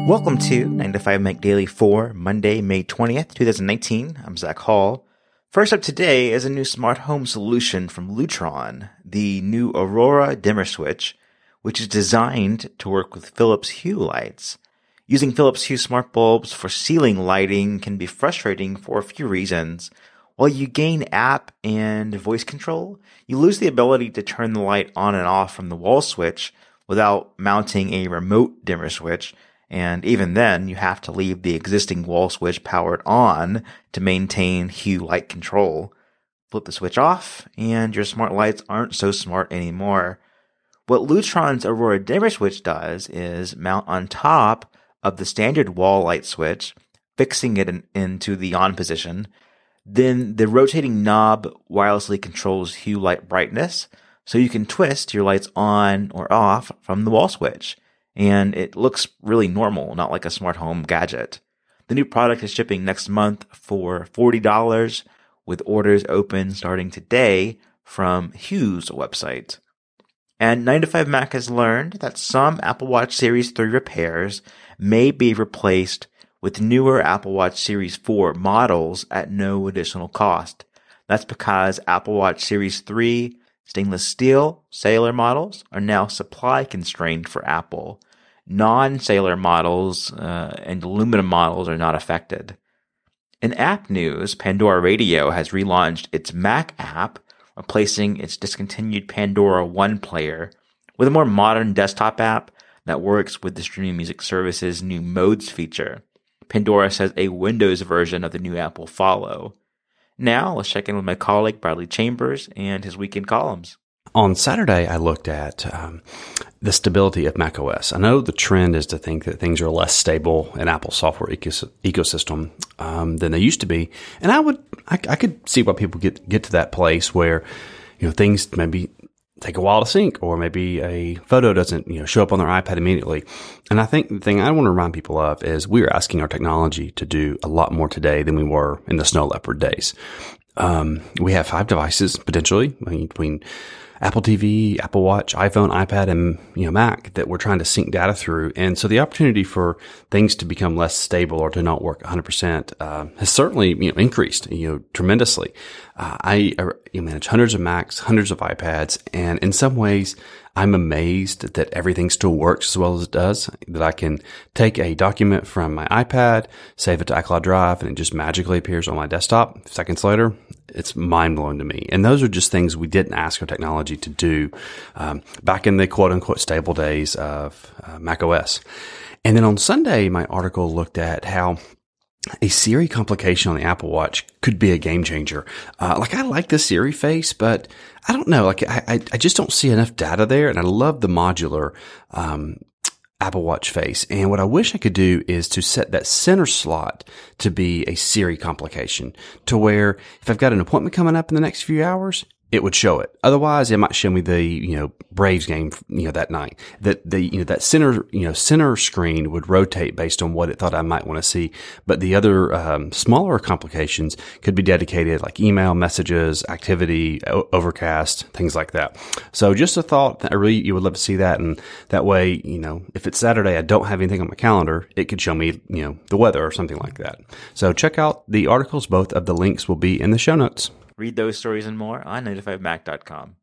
Welcome to 9 to 5 Mac Daily for Monday, May 20th, 2019. I'm Zach Hall. First up today is a new smart home solution from Lutron, the new Aurora dimmer switch, which is designed to work with Philips Hue lights. Using Philips Hue smart bulbs for ceiling lighting can be frustrating for a few reasons. While you gain app and voice control, you lose the ability to turn the light on and off from the wall switch without mounting a remote dimmer switch. And even then, you have to leave the existing wall switch powered on to maintain Hue light control. Flip the switch off, and your smart lights aren't so smart anymore. What Lutron's Aurora dimmer switch does is mount on top of the standard wall light switch, fixing it into the on position. Then the rotating knob wirelessly controls Hue light brightness, so you can twist your lights on or off from the wall switch. And it looks really normal, not like a smart home gadget. The new product is shipping next month for $40, with orders open starting today from Hue's website. And 9 to 5 Mac has learned that some Apple Watch Series 3 repairs may be replaced with newer Apple Watch Series 4 models at no additional cost. That's because Apple Watch Series 3 stainless steel Sailor models are now supply constrained for Apple. Non-Sailor models and aluminum models are not affected. In app news, Pandora Radio has relaunched its Mac app, replacing its discontinued Pandora One player with a more modern desktop app that works with the streaming music service's new modes feature. Pandora says a Windows version of the new app will follow. Now, let's check in with my colleague Bradley Chambers and his weekend columns. On Saturday, I looked at the stability of macOS. I know the trend is to think that things are less stable in Apple's software ecosystem than they used to be, and I could see why people get to that place where things maybe take a while to sync, or maybe a photo doesn't show up on their iPad immediately. And I think the thing I want to remind people of is we are asking our technology to do a lot more today than we were in the snow leopard days. We have 5 devices potentially between Apple TV, Apple Watch, iPhone, iPad, and Mac that we're trying to sync data through. And so the opportunity for things to become less stable or to not work 100% has certainly increased tremendously. I manage hundreds of Macs, hundreds of iPads, and in some ways I'm amazed that everything still works as well as it does, that I can take a document from my iPad, save it to iCloud Drive, and it just magically appears on my desktop seconds later. It's mind-blowing to me. And those are just things we didn't ask our technology to do back in the quote-unquote stable days of macOS. And then on Sunday, my article looked at how a Siri complication on the Apple Watch could be a game changer. I like the Siri face, but I don't know. I just don't see enough data there. And I love the modular Apple Watch face. And what I wish I could do is to set that center slot to be a Siri complication, to where if I've got an appointment coming up in the next few hours, it would show it. Otherwise, it might show me the, Braves game, that night. That center screen would rotate based on what it thought I might want to see. But the other, smaller complications could be dedicated, like email, messages, activity, overcast, things like that. So just a thought that you would love to see that. And that way, if it's Saturday, I don't have anything on my calendar, it could show me, the weather or something like that. So check out the articles. Both of the links will be in the show notes. Read those stories and more on 9to5Mac.com.